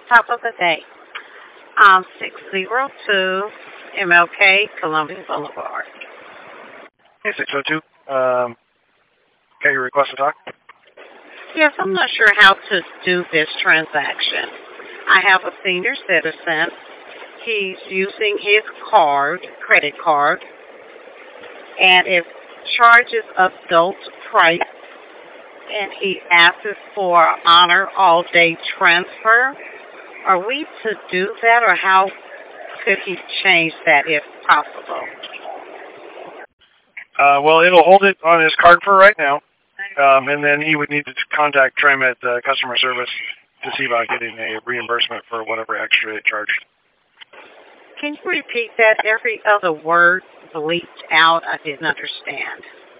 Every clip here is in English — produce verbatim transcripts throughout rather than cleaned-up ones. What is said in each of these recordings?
Top of the day. Um, six zero two M L K, Columbia Boulevard. Hey, six oh two. Um, got your request to talk? Yes, I'm not sure how to do this transaction. I have a senior citizen. He's using his card, credit card, and it charges adult price, and he asks for honor all day transfer. Are we to do that, or how could he change that if possible? Uh, well, it'll hold it on his card for right now, um, and then he would need to contact TriMet uh, customer service to see about getting a reimbursement for whatever extra it charged. Can you repeat that? Every other word bleeped out. I didn't understand.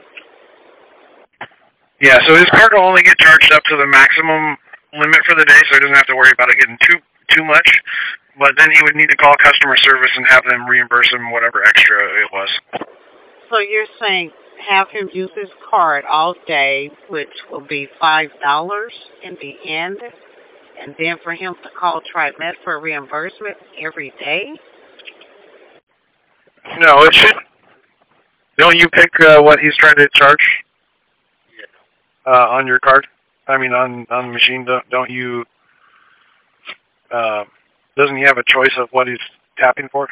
Yeah, so his card will only get charged up to the maximum limit for the day, so he doesn't have to worry about it getting too too much. But then he would need to call customer service and have them reimburse him whatever extra it was. So you're saying have him use his card all day, which will be five dollars in the end, and then for him to call TriMet for reimbursement every day? No, it should. Don't you pick uh, what he's trying to charge uh, on your card? I mean, on on the machine. Don't, don't you? Uh, doesn't he have a choice of what he's tapping for?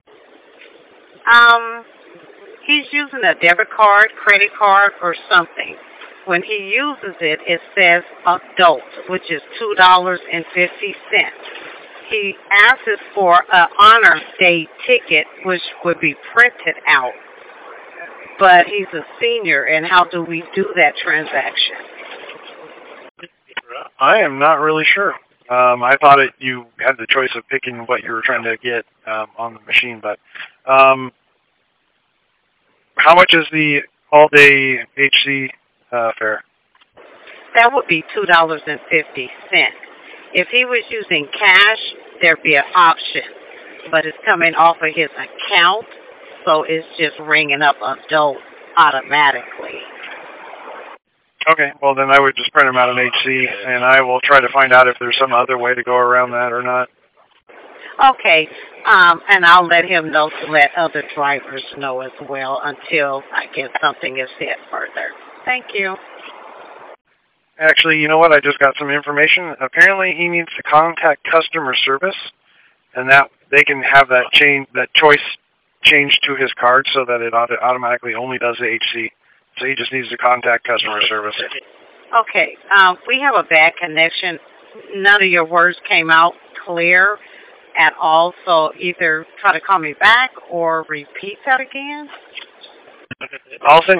Um, he's using a debit card, credit card, or something. When he uses it, it says adult, which is two dollars and fifty cents. He asks for an honor day ticket, which would be printed out. But he's a senior, and how do we do that transaction? I am not really sure. Um, I thought it, you had the choice of picking what you were trying to get um, on the machine, but um, how much is the all-day H C uh, fare? That would be two dollars and fifty cents. If he was using cash, there'd be an option, but it's coming off of his account, so it's just ringing up adult automatically. Okay, well then I would just print them out in H C, and I will try to find out if there's some other way to go around that or not. Okay, um, and I'll let him know to let other drivers know as well until I get something is said further. Thank you. Actually, you know what? I just got some information. Apparently, he needs to contact customer service, and that they can have that change, that choice changed to his card so that it auto automatically only does the H C. So he just needs to contact customer service. Okay, um, we have a bad connection. None of your words came out clear at all, so either try to call me back or repeat that again. I'll send